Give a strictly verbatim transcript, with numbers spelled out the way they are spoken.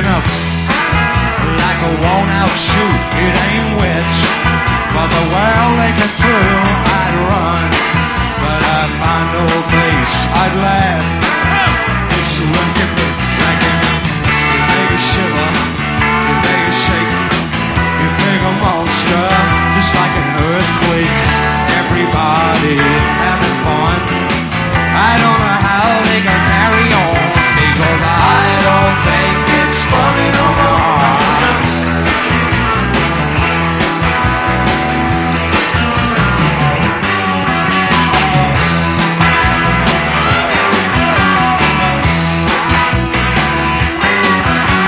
breaking up like a worn-out shoe. It ain't wet, but the world aching through. I'd run, but I'd find no place. I'd laugh,